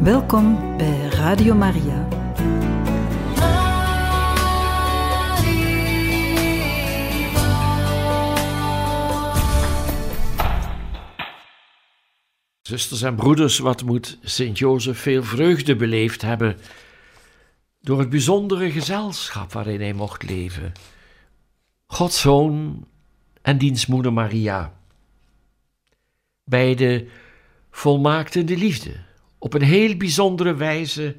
Welkom bij Radio Maria. Zusters en broeders, wat moet Sint-Jozef veel vreugde beleefd hebben door het bijzondere gezelschap waarin hij mocht leven. Gods Zoon en diens moeder Maria. Beide volmaakt in de liefde, op een heel bijzondere wijze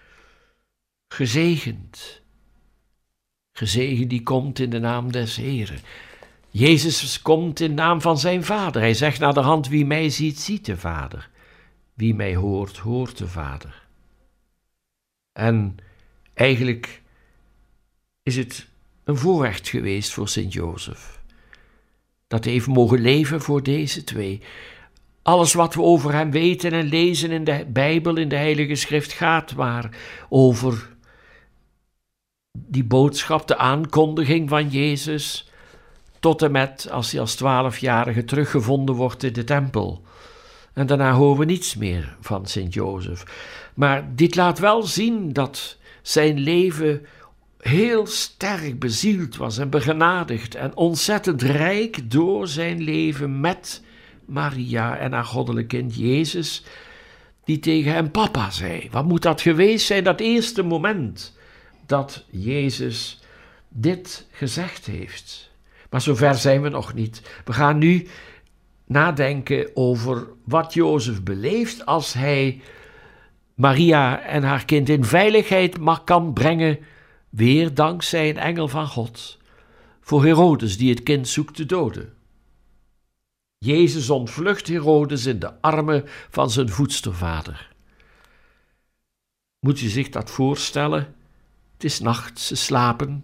gezegend. Gezegend die komt in de naam des Heren. Jezus komt in naam van zijn Vader. Hij zegt naderhand, wie mij ziet, ziet de Vader. Wie mij hoort, hoort de Vader. En eigenlijk is het een voorrecht geweest voor Sint-Jozef, dat hij heeft mogen leven voor deze twee. Alles wat we over hem weten en lezen in de Bijbel, in de Heilige Schrift, gaat maar over die boodschap, de aankondiging van Jezus, tot en met als hij als 12-jarige teruggevonden wordt in de tempel. En daarna horen we niets meer van Sint-Jozef. Maar dit laat wel zien dat zijn leven heel sterk bezield was en begenadigd en ontzettend rijk door zijn leven met Maria en haar goddelijk kind Jezus, die tegen hem papa zei. Wat moet dat geweest zijn, dat eerste moment dat Jezus dit gezegd heeft? Maar zover zijn we nog niet. We gaan nu nadenken over wat Jozef beleeft als hij Maria en haar kind in veiligheid kan brengen, weer dankzij een engel van God, voor Herodes die het kind zoekt te doden. Jezus ontvlucht Herodes in de armen van zijn voedstervader. Moet je zich dat voorstellen? Het is nacht, ze slapen.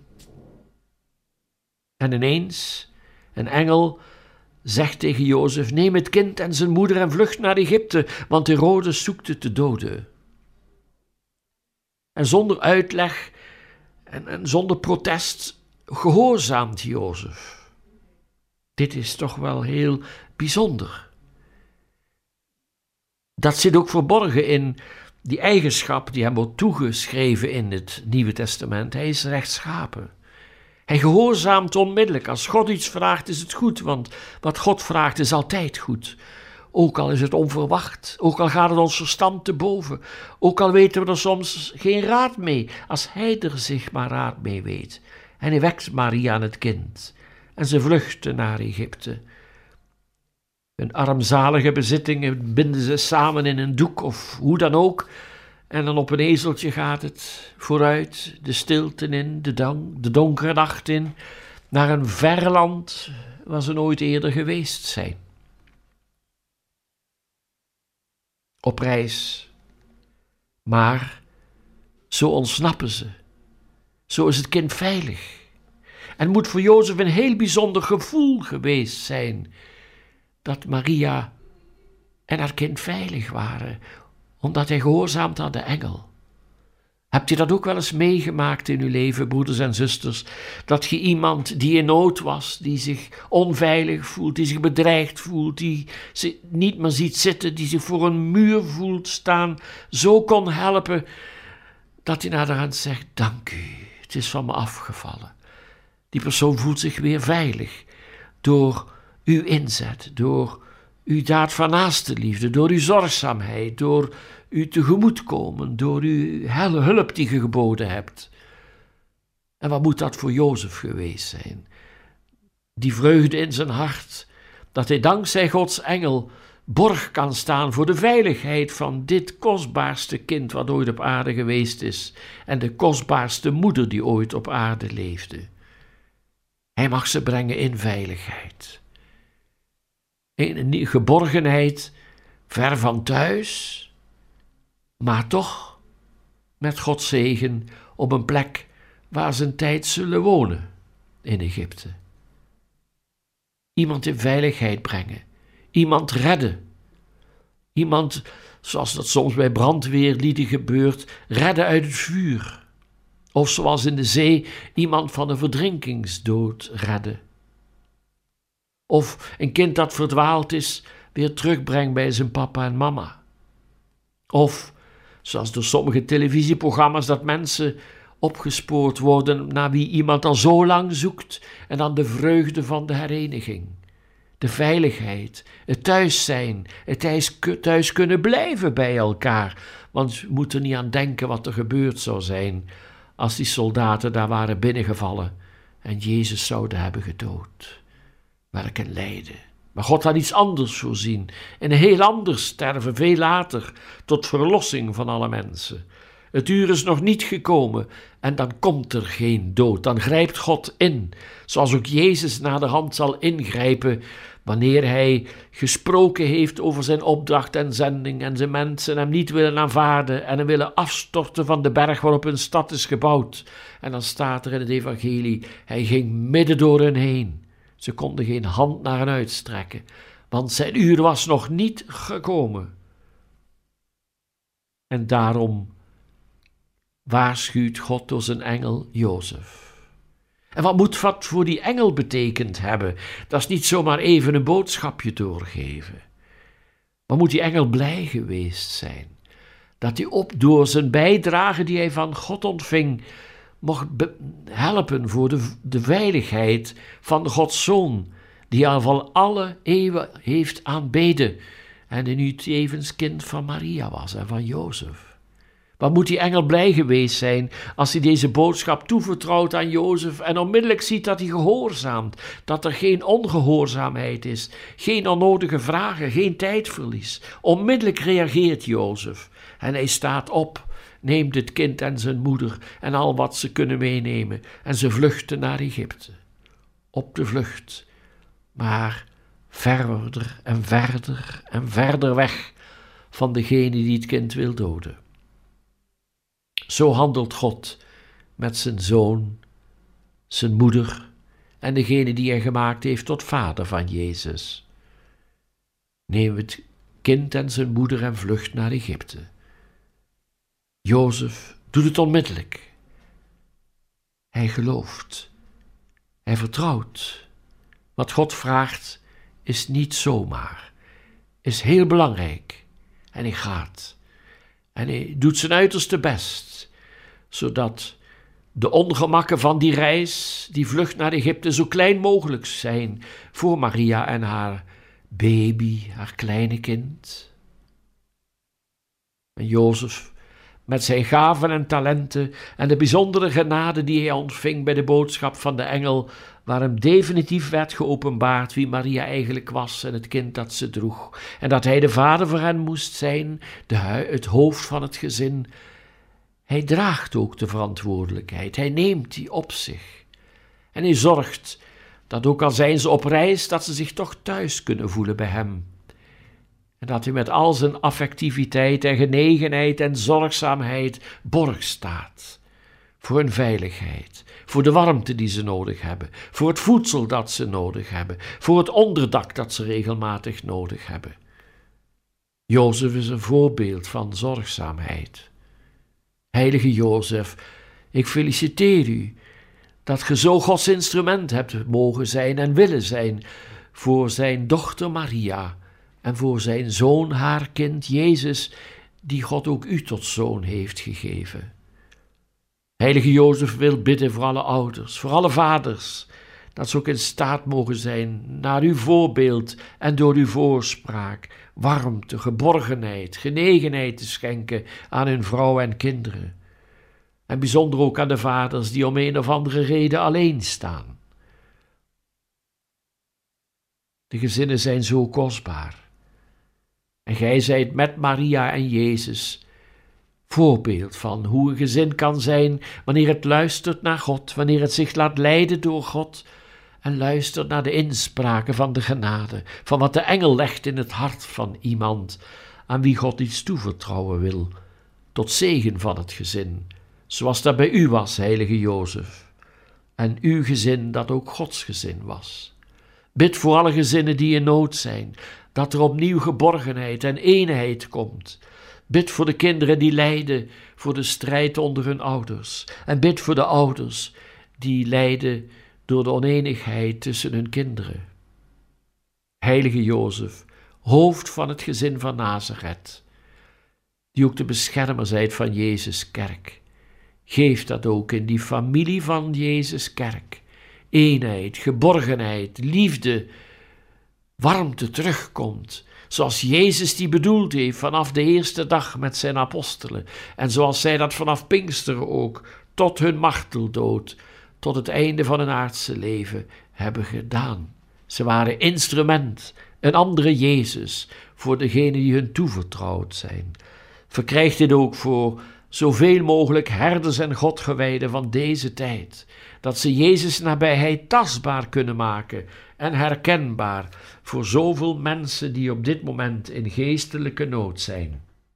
En ineens, een engel zegt tegen Jozef, neem het kind en zijn moeder en vlucht naar Egypte, want Herodes zoekt het te doden. En zonder uitleg en zonder protest gehoorzaamt Jozef. Dit is toch wel heel bijzonder. Dat zit ook verborgen in die eigenschap die hem wordt toegeschreven in het Nieuwe Testament. Hij is rechtschapen. Hij gehoorzaamt onmiddellijk. Als God iets vraagt, is het goed, want wat God vraagt is altijd goed. Ook al is het onverwacht, ook al gaat het ons verstand te boven, ook al weten we er soms geen raad mee, als hij er zich maar raad mee weet. En hij wekt Maria en het kind en ze vluchten naar Egypte. Hun armzalige bezittingen binden ze samen in een doek of hoe dan ook. En dan op een ezeltje gaat het vooruit, de stilte in, de donkere nacht in, naar een ver land waar ze nooit eerder geweest zijn. Op reis. Maar zo ontsnappen ze. Zo is het kind veilig. En moet voor Jozef een heel bijzonder gevoel geweest zijn dat Maria en haar kind veilig waren, omdat hij gehoorzaamd had de engel. Hebt u dat ook wel eens meegemaakt in uw leven, broeders en zusters, dat je iemand die in nood was, die zich onveilig voelt, die zich bedreigd voelt, die zich niet meer ziet zitten, die zich voor een muur voelt staan, zo kon helpen, dat hij naderhand zegt, dank u, het is van me afgevallen. Die persoon voelt zich weer veilig door uw inzet, door uw daad van naaste liefde, door uw zorgzaamheid, door uw tegemoetkomen, door uw hulp die je geboden hebt. En wat moet dat voor Jozef geweest zijn? Die vreugde in zijn hart, dat hij dankzij Gods engel borg kan staan voor de veiligheid van dit kostbaarste kind wat ooit op aarde geweest is en de kostbaarste moeder die ooit op aarde leefde. Hij mag ze brengen in veiligheid. In geborgenheid, ver van thuis, maar toch met Gods zegen op een plek waar ze een tijd zullen wonen in Egypte. Iemand in veiligheid brengen, iemand redden, iemand, zoals dat soms bij brandweerlieden gebeurt, redden uit het vuur. Of zoals in de zee iemand van een verdrinkingsdood redden. Of een kind dat verdwaald is, weer terugbrengt bij zijn papa en mama. Of Zoals door sommige televisieprogramma's dat mensen opgespoord worden naar wie iemand al zo lang zoekt en dan de vreugde van de hereniging. De veiligheid, het thuis zijn, het thuis kunnen blijven bij elkaar. Want we moeten er niet aan denken wat er gebeurd zou zijn als die soldaten daar waren binnengevallen en Jezus zouden hebben gedood. Welk een lijden. Maar God had iets anders voorzien. En een heel anders sterven, veel later, tot verlossing van alle mensen. Het uur is nog niet gekomen en dan komt er geen dood. Dan grijpt God in, zoals ook Jezus naderhand zal ingrijpen wanneer hij gesproken heeft over zijn opdracht en zending en zijn mensen hem niet willen aanvaarden en hem willen afstorten van de berg waarop hun stad is gebouwd. En dan staat er in het evangelie, hij ging midden door hen heen. Ze konden geen hand naar hen uitstrekken, want zijn uur was nog niet gekomen. En daarom waarschuwt God door zijn engel Jozef. En wat moet wat voor die engel betekend hebben? Dat is niet zomaar even een boodschapje doorgeven. Maar moet die engel blij geweest zijn dat hij door zijn bijdrage die hij van God ontving mocht helpen voor de veiligheid van Gods Zoon, die al van alle eeuwen heeft aanbeden en die nu tevens kind van Maria was en van Jozef. Wat moet die engel blij geweest zijn als hij deze boodschap toevertrouwt aan Jozef en onmiddellijk ziet dat hij gehoorzaamt, dat er geen ongehoorzaamheid is, geen onnodige vragen, geen tijdverlies. Onmiddellijk reageert Jozef en hij staat op, neemt het kind en zijn moeder en al wat ze kunnen meenemen en ze vluchten naar Egypte. Op de vlucht, maar verder en verder en verder weg van degene die het kind wil doden. Zo handelt God met zijn zoon, zijn moeder en degene die hij gemaakt heeft tot vader van Jezus. Neem het kind en zijn moeder en vlucht naar Egypte. Jozef doet het onmiddellijk. Hij gelooft. Hij vertrouwt. Wat God vraagt is niet zomaar. Is heel belangrijk. En hij gaat. En hij doet zijn uiterste best, zodat de ongemakken van die reis, die vlucht naar Egypte, zo klein mogelijk zijn voor Maria en haar baby, haar kleine kind. En Jozef, met zijn gaven en talenten en de bijzondere genade die hij ontving bij de boodschap van de engel, waar hem definitief werd geopenbaard wie Maria eigenlijk was en het kind dat ze droeg, en dat hij de vader voor hen moest zijn, het hoofd van het gezin. Hij draagt ook de verantwoordelijkheid, hij neemt die op zich. En hij zorgt dat ook al zijn ze op reis, dat ze zich toch thuis kunnen voelen bij hem. En dat hij met al zijn affectiviteit en genegenheid en zorgzaamheid borg staat. Voor hun veiligheid, voor de warmte die ze nodig hebben, voor het voedsel dat ze nodig hebben, voor het onderdak dat ze regelmatig nodig hebben. Jozef is een voorbeeld van zorgzaamheid. Heilige Jozef, ik feliciteer u dat ge zo Gods instrument hebt mogen zijn en willen zijn voor zijn dochter Maria en voor zijn zoon, haar kind Jezus, die God ook u tot zoon heeft gegeven. Heilige Jozef wil bidden voor alle ouders, voor alle vaders, dat ze ook in staat mogen zijn naar uw voorbeeld en door uw voorspraak warmte, geborgenheid, genegenheid te schenken aan hun vrouw en kinderen. En bijzonder ook aan de vaders die om een of andere reden alleen staan. De gezinnen zijn zo kostbaar. En gij zijt met Maria en Jezus voorbeeld van hoe een gezin kan zijn wanneer het luistert naar God, wanneer het zich laat leiden door God en luistert naar de inspraken van de genade, van wat de engel legt in het hart van iemand aan wie God iets toevertrouwen wil, tot zegen van het gezin, zoals dat bij u was, heilige Jozef, en uw gezin dat ook Gods gezin was. Bid voor alle gezinnen die in nood zijn, dat er opnieuw geborgenheid en eenheid komt. Bid voor de kinderen die lijden voor de strijd onder hun ouders. En bid voor de ouders die lijden door de oneenigheid tussen hun kinderen. Heilige Jozef, hoofd van het gezin van Nazareth, die ook de beschermer zijt van Jezus kerk. Geef dat ook in die familie van Jezus kerk. Eenheid, geborgenheid, liefde, warmte terugkomt. Zoals Jezus die bedoeld heeft vanaf de eerste dag met zijn apostelen. En zoals zij dat vanaf Pinksteren ook tot hun marteldood, tot het einde van hun aardse leven hebben gedaan. Ze waren instrument, een andere Jezus, voor degenen die hun toevertrouwd zijn. Verkrijg dit ook voor zoveel mogelijk herders en Godgewijden van deze tijd, dat ze Jezus' nabijheid tastbaar kunnen maken en herkenbaar voor zoveel mensen die op dit moment in geestelijke nood zijn.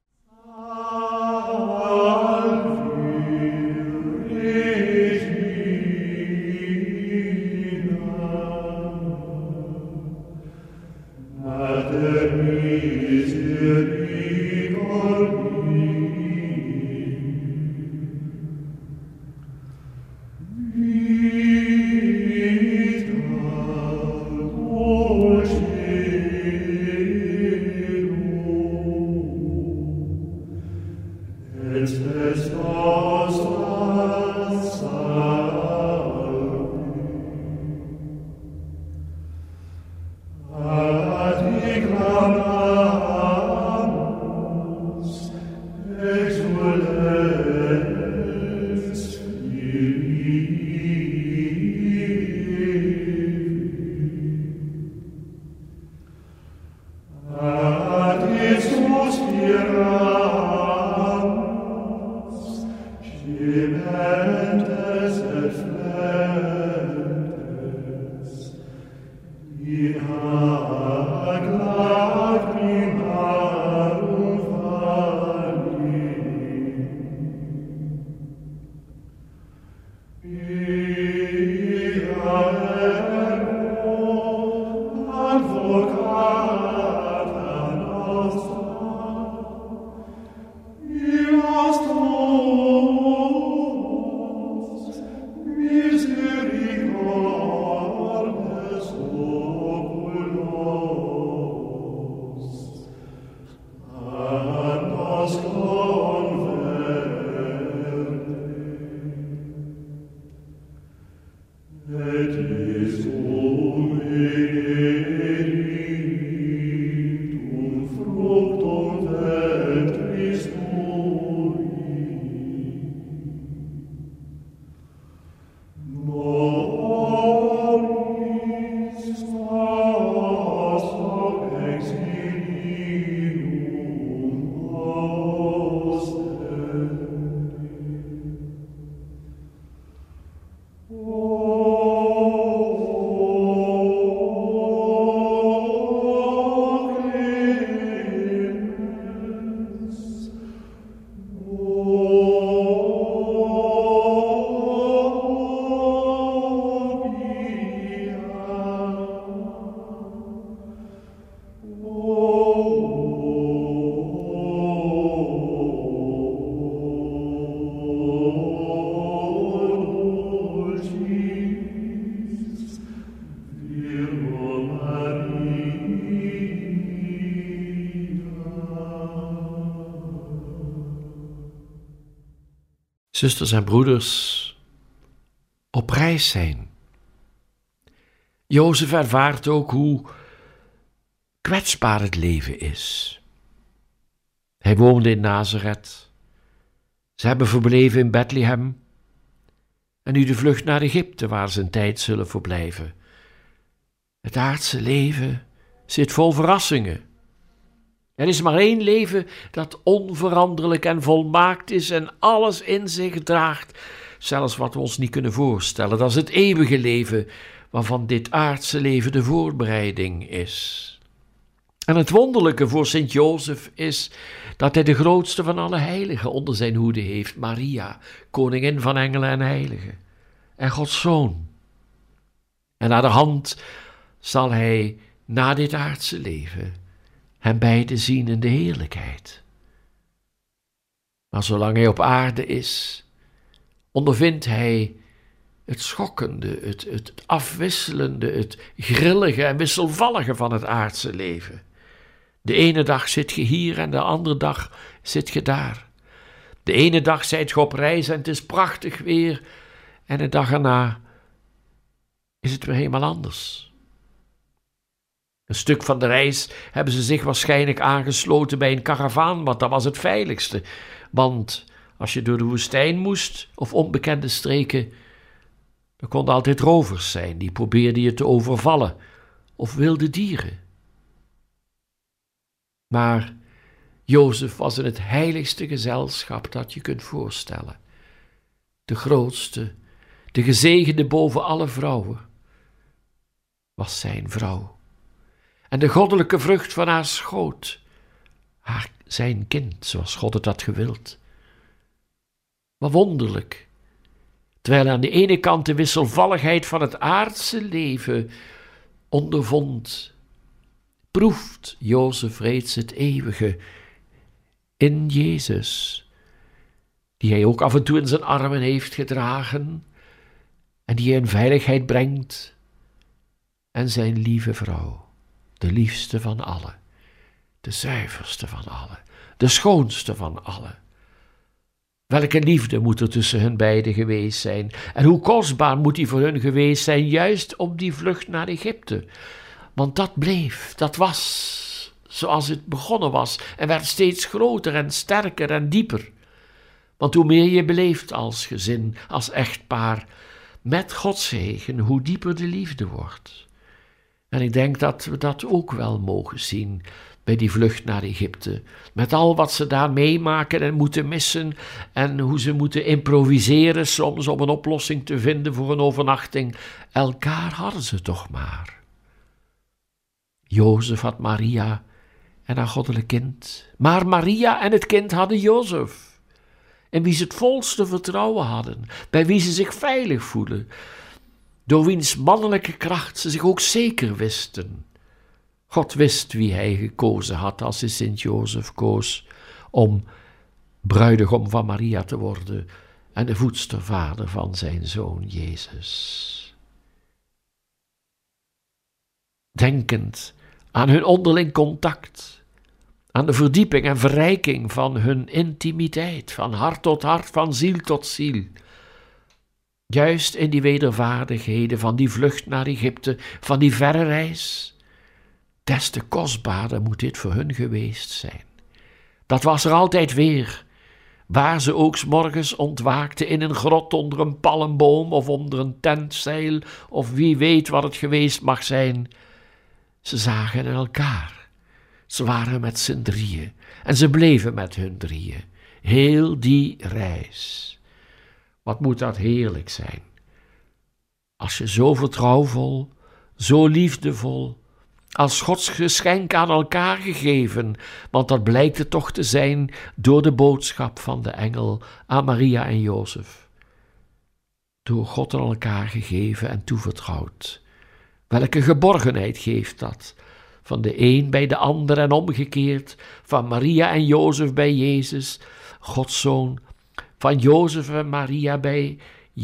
Zusters en broeders, op reis zijn. Jozef ervaart ook hoe kwetsbaar het leven is. Hij woonde in Nazareth. Ze hebben verbleven in Bethlehem. En nu de vlucht naar Egypte, waar ze een tijd zullen verblijven. Het aardse leven zit vol verrassingen. Er is maar één leven dat onveranderlijk en volmaakt is en alles in zich draagt, zelfs wat we ons niet kunnen voorstellen. Dat is het eeuwige leven, waarvan dit aardse leven de voorbereiding is. En het wonderlijke voor Sint Jozef is dat hij de grootste van alle heiligen onder zijn hoede heeft, Maria, koningin van engelen en heiligen, en Gods Zoon. En aan de hand zal hij na dit aardse leven hen beiden zien in de heerlijkheid. Maar zolang hij op aarde is, ondervindt hij het schokkende, het afwisselende, het grillige en wisselvallige van het aardse leven. De ene dag zit je hier en de andere dag zit je daar. De ene dag zijt je op reis en het is prachtig weer en de dag erna is het weer helemaal anders. Een stuk van de reis hebben ze zich waarschijnlijk aangesloten bij een karavaan, want dat was het veiligste. Want als je door de woestijn moest of onbekende streken, er konden altijd rovers zijn die probeerden je te overvallen of wilde dieren. Maar Jozef was in het heiligste gezelschap dat je kunt voorstellen. De grootste, de gezegende boven alle vrouwen, was zijn vrouw. En de goddelijke vrucht van haar schoot, zijn kind, zoals God het had gewild. Wat wonderlijk. Terwijl aan de ene kant de wisselvalligheid van het aardse leven ondervond, proeft Jozef reeds het eeuwige in Jezus, die hij ook af en toe in zijn armen heeft gedragen en die hij in veiligheid brengt, en zijn lieve vrouw, de liefste van allen, de zuiverste van allen, de schoonste van allen. Welke liefde moet er tussen hen beiden geweest zijn en hoe kostbaar moet die voor hun geweest zijn, juist op die vlucht naar Egypte. Want dat was zoals het begonnen was en werd steeds groter en sterker en dieper. Want hoe meer je beleeft als gezin, als echtpaar, met Gods zegen, hoe dieper de liefde wordt. En ik denk dat we dat ook wel mogen zien bij die vlucht naar Egypte. Met al wat ze daar meemaken en moeten missen en hoe ze moeten improviseren soms om een oplossing te vinden voor een overnachting. Elkaar hadden ze toch maar. Jozef had Maria en haar goddelijk kind. Maar Maria en het kind hadden Jozef, in wie ze het volste vertrouwen hadden, bij wie ze zich veilig voelen, door wiens mannelijke kracht ze zich ook zeker wisten. God wist wie hij gekozen had als hij Sint-Jozef koos om bruidegom van Maria te worden en de voedstervader van zijn zoon Jezus. Denkend aan hun onderling contact, aan de verdieping en verrijking van hun intimiteit, van hart tot hart, van ziel tot ziel. Juist in die wedervaardigheden van die vlucht naar Egypte, van die verre reis, des te kostbaarder moet dit voor hun geweest zijn. Dat was er altijd weer, waar ze ook 's morgens ontwaakten in een grot onder een palmboom of onder een tentzeil of wie weet wat het geweest mag zijn. Ze zagen elkaar. Ze waren met z'n drieën en ze bleven met hun drieën. Heel die reis. Wat moet dat heerlijk zijn. Als je zo vertrouwvol, zo liefdevol, als Gods geschenk aan elkaar gegeven, want dat blijkt het toch te zijn door de boodschap van de engel aan Maria en Jozef. Door God aan elkaar gegeven en toevertrouwd. Welke geborgenheid geeft dat? Van de een bij de ander en omgekeerd, van Maria en Jozef bij Jezus, Gods zoon, van Jozef en Maria bij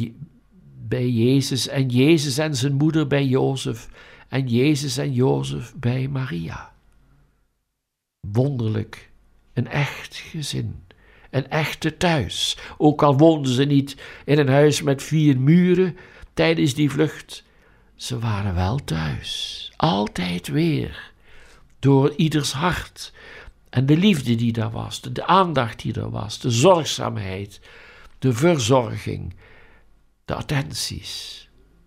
Jezus en zijn moeder bij Jozef en Jezus en Jozef bij Maria. Wonderlijk, een echt gezin, een echte thuis, ook al woonden ze niet in een huis met 4 muren tijdens die vlucht. Ze waren wel thuis, altijd weer, door ieders hart en de liefde die daar was, de aandacht die er was, de zorgzaamheid, de verzorging, de attenties.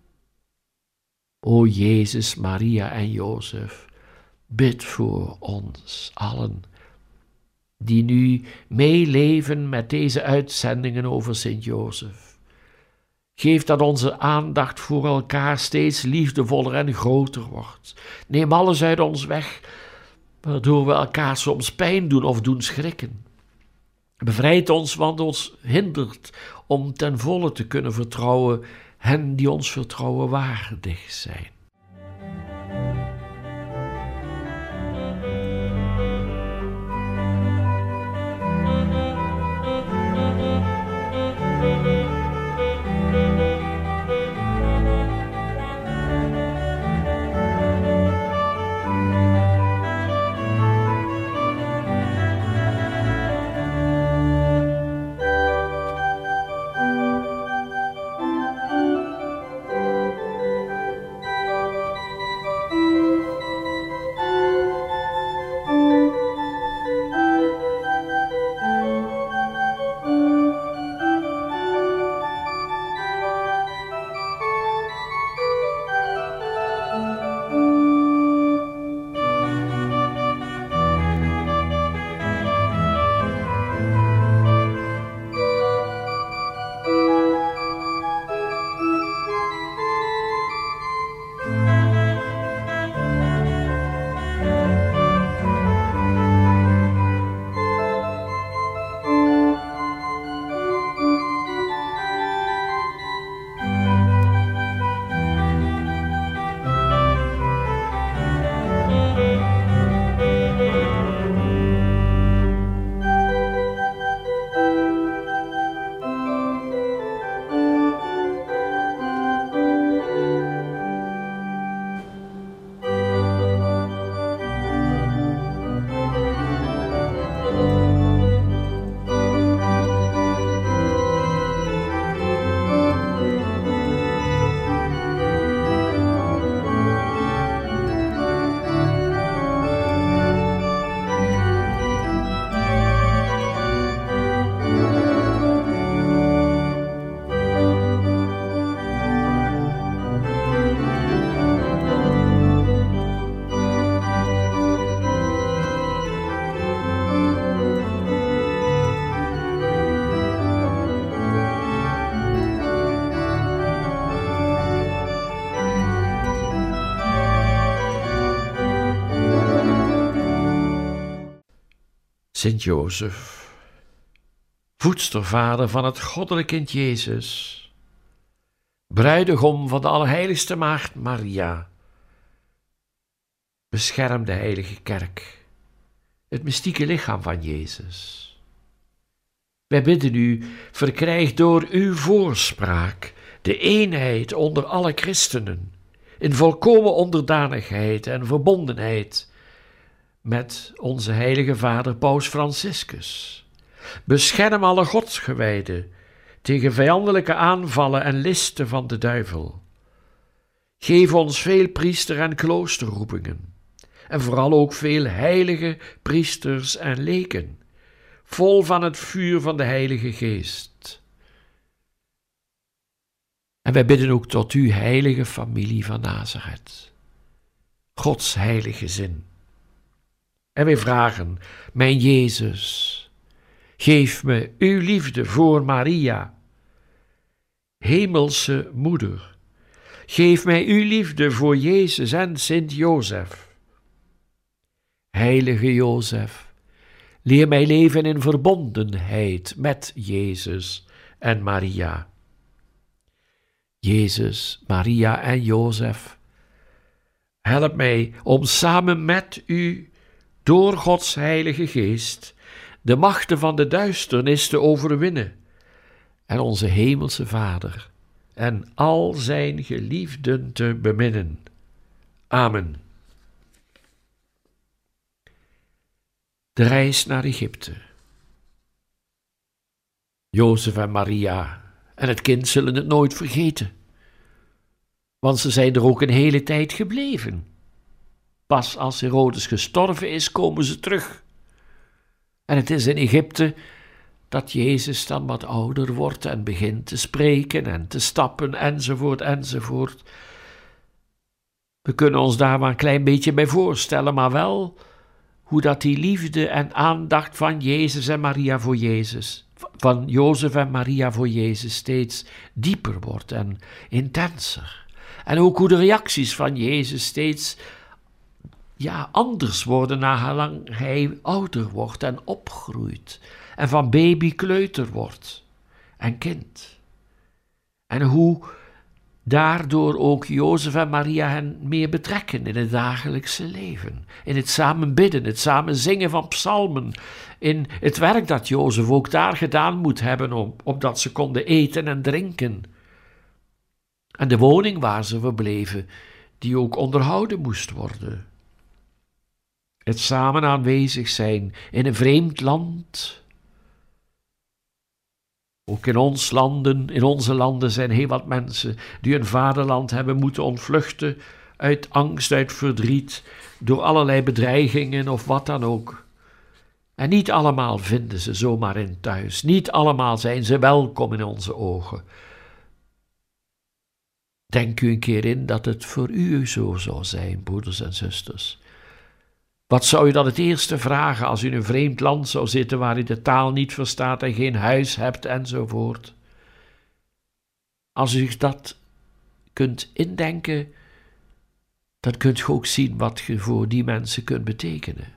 O Jezus, Maria en Jozef, bid voor ons allen, die nu meeleven met deze uitzendingen over Sint-Jozef. Geef dat onze aandacht voor elkaar steeds liefdevoller en groter wordt. Neem alles uit ons weg, waardoor we elkaar soms pijn doen of doen schrikken. Bevrijd ons, want ons hindert om ten volle te kunnen vertrouwen hen die ons vertrouwen waardig zijn. Sint Jozef, voedstervader van het goddelijk kind Jezus, bruidegom van de Allerheiligste Maagd Maria, bescherm de heilige kerk, het mystieke lichaam van Jezus. Wij bidden u, verkrijg door uw voorspraak de eenheid onder alle christenen, in volkomen onderdanigheid en verbondenheid met onze heilige vader Paus Franciscus. Bescherm alle godsgewijden tegen vijandelijke aanvallen en listen van de duivel. Geef ons veel priester- en kloosterroepingen, en vooral ook veel heilige priesters en leken, vol van het vuur van de Heilige Geest. En wij bidden ook tot uw heilige familie van Nazareth, Gods heilige gezin. En wij vragen, mijn Jezus, geef me uw liefde voor Maria, hemelse moeder. Geef mij uw liefde voor Jezus en Sint Jozef. Heilige Jozef, leer mij leven in verbondenheid met Jezus en Maria. Jezus, Maria en Jozef, help mij om samen met u, door Gods heilige geest, de machten van de duisternis te overwinnen en onze hemelse Vader en al zijn geliefden te beminnen. Amen. De reis naar Egypte. Jozef en Maria en het kind zullen het nooit vergeten, want ze zijn er ook een hele tijd gebleven. Pas als Herodes gestorven is, komen ze terug. En het is in Egypte dat Jezus dan wat ouder wordt en begint te spreken en te stappen, enzovoort, enzovoort. We kunnen ons daar maar een klein beetje bij voorstellen, maar wel hoe dat die liefde en aandacht van Jezus en Maria voor Jezus, van Jozef en Maria voor Jezus, steeds dieper wordt en intenser. En ook hoe de reacties van Jezus steeds anders worden naarlang hij ouder wordt en opgroeit en van baby kleuter wordt en kind. En hoe daardoor ook Jozef en Maria hen meer betrekken in het dagelijkse leven, in het samen bidden, het samen zingen van psalmen, in het werk dat Jozef ook daar gedaan moet hebben opdat ze konden eten en drinken. En de woning waar ze verbleven, die ook onderhouden moest worden. Het samen aanwezig zijn in een vreemd land. Ook in onze landen zijn heel wat mensen die hun vaderland hebben moeten ontvluchten uit angst, uit verdriet, door allerlei bedreigingen of wat dan ook. En niet allemaal vinden ze zomaar in thuis, niet allemaal zijn ze welkom in onze ogen. Denk u een keer in dat het voor u zo zou zijn, broeders en zusters. Wat zou u dan het eerste vragen als u in een vreemd land zou zitten waar u de taal niet verstaat en geen huis hebt enzovoort? Als u zich dat kunt indenken, dan kunt u ook zien wat je voor die mensen kunt betekenen.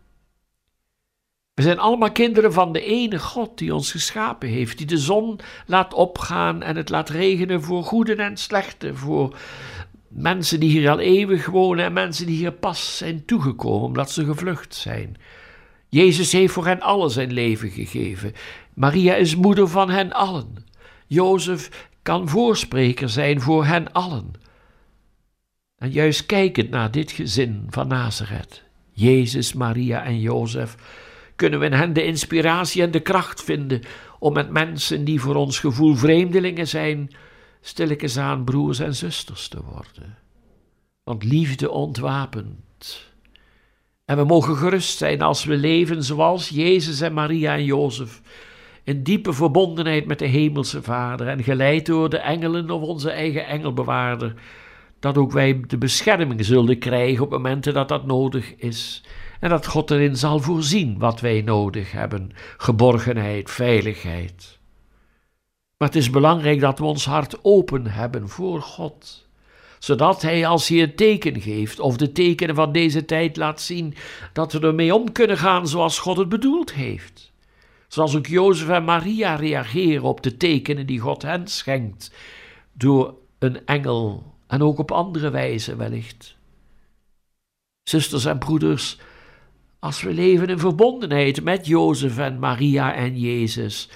We zijn allemaal kinderen van de ene God die ons geschapen heeft, die de zon laat opgaan en het laat regenen voor goeden en slechten, voor mensen die hier al eeuwig wonen en mensen die hier pas zijn toegekomen omdat ze gevlucht zijn. Jezus heeft voor hen allen zijn leven gegeven. Maria is moeder van hen allen. Jozef kan voorspreker zijn voor hen allen. En juist kijkend naar dit gezin van Nazareth, Jezus, Maria en Jozef, kunnen we in hen de inspiratie en de kracht vinden om met mensen die voor ons gevoel vreemdelingen zijn, stilletjes aan broers en zusters te worden. Want liefde ontwapent. En we mogen gerust zijn als we leven zoals Jezus en Maria en Jozef, in diepe verbondenheid met de hemelse Vader en geleid door de engelen of onze eigen engelbewaarder, dat ook wij de bescherming zullen krijgen op momenten dat dat nodig is. En dat God erin zal voorzien wat wij nodig hebben. Geborgenheid, veiligheid. Maar het is belangrijk dat we ons hart open hebben voor God. zodat hij, als hij een teken geeft of de tekenen van deze tijd laat zien, dat we ermee om kunnen gaan zoals God het bedoeld heeft. Zoals ook Jozef en Maria reageren op de tekenen die God hen schenkt, door een engel en ook op andere wijze wellicht. Zusters en broeders, als we leven in verbondenheid met Jozef en Maria en Jezus,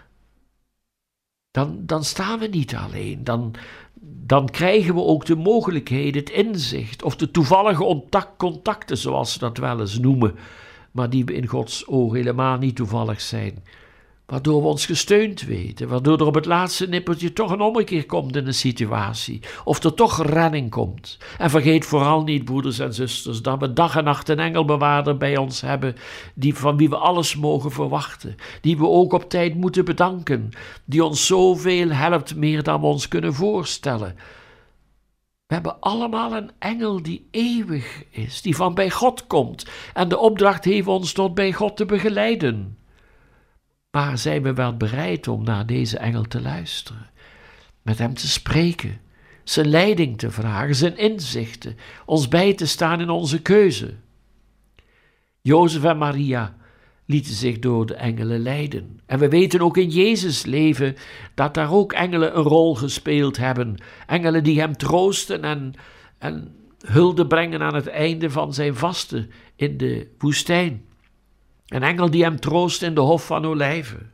dan staan we niet alleen. Dan krijgen we ook de mogelijkheid, het inzicht of de toevallige contacten, zoals ze dat wel eens noemen, maar die in Gods ogen helemaal niet toevallig zijn. Waardoor we ons gesteund weten, waardoor er op het laatste nippertje toch een ommekeer komt in de situatie, of er toch redding komt. En vergeet vooral niet, broeders en zusters, dat we dag en nacht een engelbewaarder bij ons hebben, van wie we alles mogen verwachten, die we ook op tijd moeten bedanken, die ons zoveel helpt, meer dan we ons kunnen voorstellen. We hebben allemaal een engel die eeuwig is, die van bij God komt en de opdracht heeft ons tot bij God te begeleiden. Maar zijn we wel bereid om naar deze engel te luisteren, met hem te spreken, zijn leiding te vragen, zijn inzichten, ons bij te staan in onze keuze? Jozef en Maria lieten zich door de engelen leiden. En we weten ook in Jezus' leven dat daar ook engelen een rol gespeeld hebben. Engelen die hem troosten en hulde brengen aan het einde van zijn vasten in de woestijn. Een engel die hem troost in de Hof van Olijven.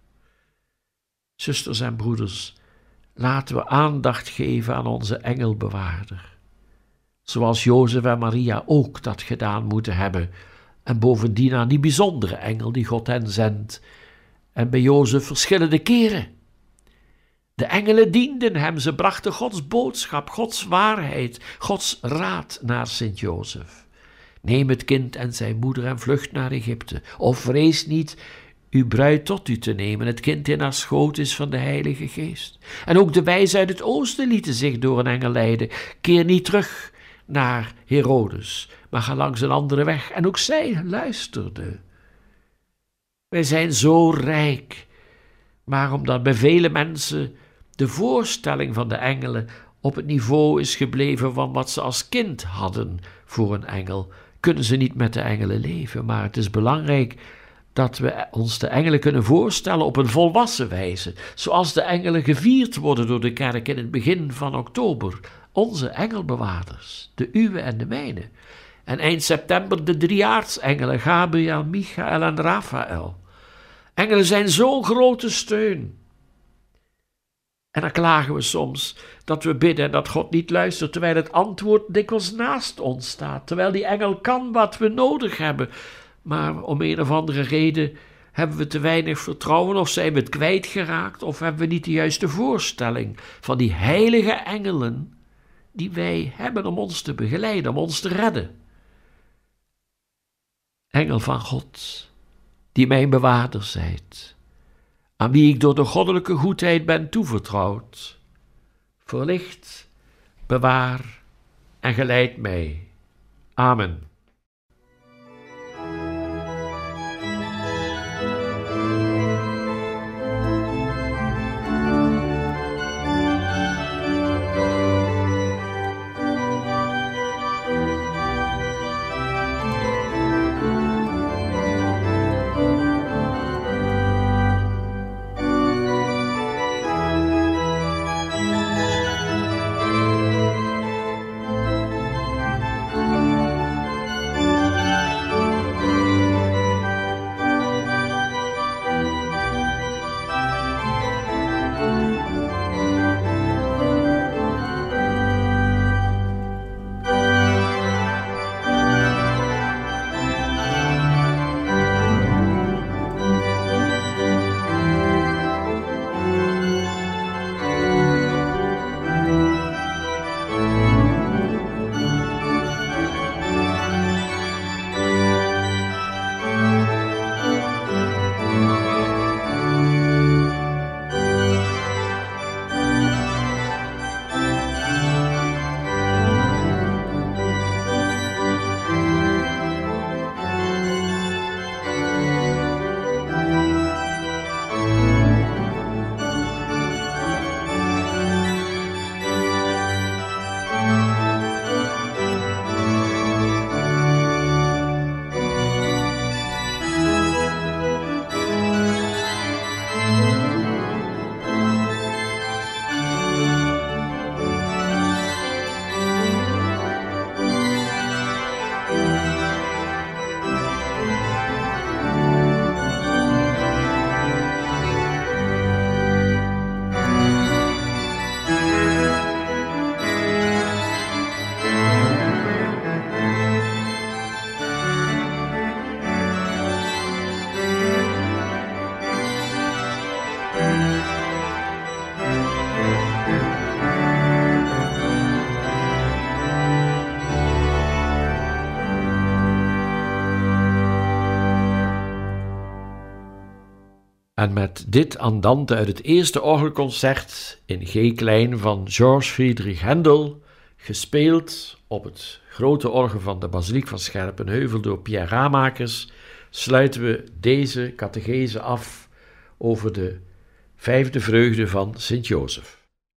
Zusters en broeders, laten we aandacht geven aan onze engelbewaarder. Zoals Jozef en Maria ook dat gedaan moeten hebben. En bovendien aan die bijzondere engel die God hen zendt. En bij Jozef verschillende keren. De engelen dienden hem, ze brachten Gods boodschap, Gods waarheid, Gods raad naar Sint Jozef. Neem het kind en zijn moeder en vlucht naar Egypte. Of vrees niet uw bruid tot u te nemen. Het kind in haar schoot is van de Heilige Geest. En ook de wijzen uit het oosten lieten zich door een engel leiden. Keer niet terug naar Herodes, maar ga langs een andere weg. En ook zij luisterden. Wij zijn zo rijk, maar omdat bij vele mensen de voorstelling van de engelen op het niveau is gebleven van wat ze als kind hadden voor een engel, kunnen ze niet met de engelen leven. Maar het is belangrijk dat we ons de engelen kunnen voorstellen op een volwassen wijze, zoals de engelen gevierd worden door de kerk in het begin van oktober. Onze engelbewaarders, de uwe en de mijne. En eind september de 3 aartsengelen, Gabriel, Michael en Raphaël. Engelen zijn zo'n grote steun. En dan klagen we soms dat we bidden en dat God niet luistert, terwijl het antwoord dikwijls naast ons staat, terwijl die engel kan wat we nodig hebben. Maar om een of andere reden hebben we te weinig vertrouwen, of zijn we het kwijtgeraakt, of hebben we niet de juiste voorstelling van die heilige engelen die wij hebben om ons te begeleiden, om ons te redden. Engel van God, die mijn bewaarder zijt, aan wie ik door de goddelijke goedheid ben toevertrouwd, verlicht, bewaar en geleid mij. Amen. En met dit andante uit het eerste orgelconcert in G-klein van George Friedrich Händel, gespeeld op het grote orgel van de Basiliek van Scherpenheuvel door Pierre Ramakers, sluiten we deze catechese af over de 5e vreugde van Sint-Jozef.